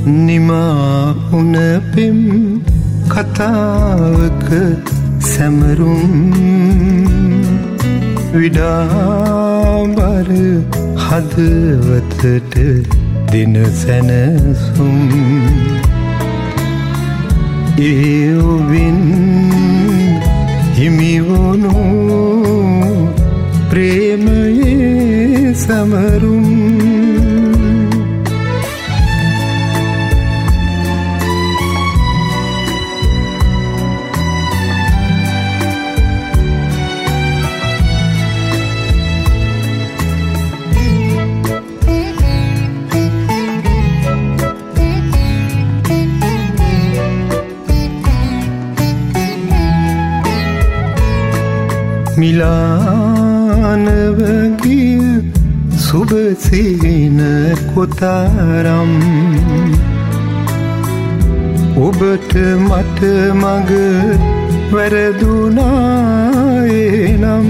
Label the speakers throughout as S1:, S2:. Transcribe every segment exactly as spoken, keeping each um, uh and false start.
S1: නිමා වුණ පෙම් කතාවක සැමරුම් විඩාඹර හදවතට දින සැනසුම් ඒ ඔබින් හිමිවුණු ප්‍රේමයේ සමරුම් මිලානව ගිය සුබසීන කොතරම් ඔබට මට මග වැරදුනා නම්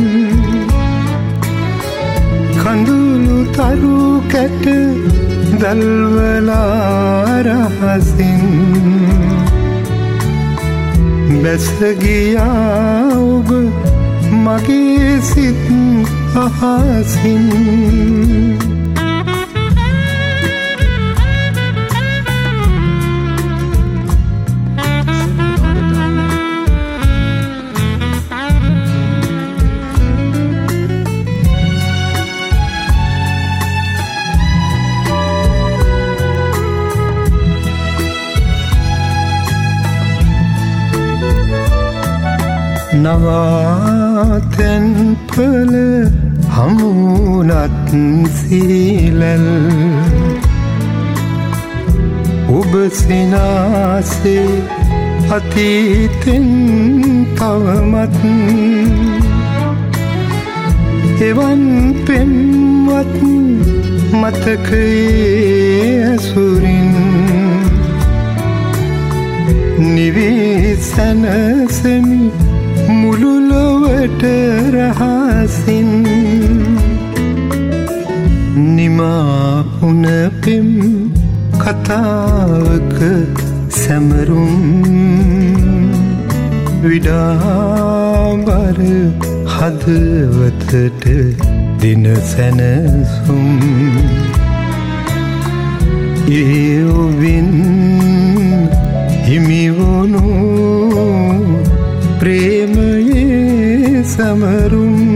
S1: කඳුළු තරු කැට දල්වලා රහසින් බැස ගියා ඔබ මගේ සිත් අහසින් නවාතැන්පල හමුනත් සීලල් ඔබ සිනාසේ අතීතෙන් තවමත් එවන් පෙම්වත් මතකයේ ඇසුරින් නිවී සැනසෙමි මුළු ලොවට රහසින් නිමා වුණ පෙම් කතාවක සැමරුම් විඩාඹර හදවතට දින සැනසුම් ඒ ඔබින් හිමිවුණු ප්‍රේමයේ සමරුම්